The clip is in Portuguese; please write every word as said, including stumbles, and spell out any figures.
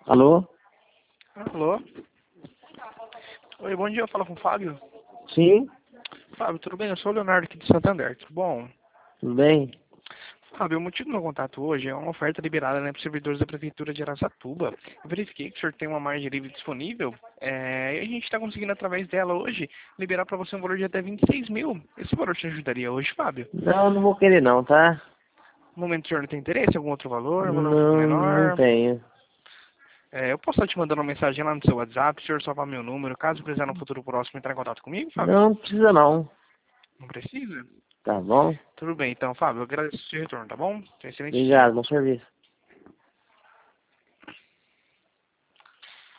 Alô? Alô? Oi, bom dia, eu falo com o Fábio. Sim, Fábio, tudo bem? Eu sou o Leonardo aqui de Santander, tudo bom? tudo bem? Fábio, o motivo do meu contato hoje é uma oferta liberada, né, para os servidores da Prefeitura de Araçatuba. Eu verifiquei que o senhor tem uma margem livre disponível, é, e a gente está conseguindo, através dela hoje, liberar para você um valor de até vinte e seis mil. Esse valor te ajudaria hoje, Fábio? Não, não vou querer não, tá? No momento o senhor não tem interesse em algum outro valor, um valor um pouco Não, não menor? tenho. É, eu posso estar te mandando uma mensagem lá no seu WhatsApp, o senhor salvar meu número, caso precisar no futuro próximo entrar em contato comigo, Fábio? Não precisa não, Não precisa? tá bom? Tudo bem, então, Fábio, eu agradeço o seu retorno, tá bom? Tenha um excelente dia. Obrigado, bom serviço.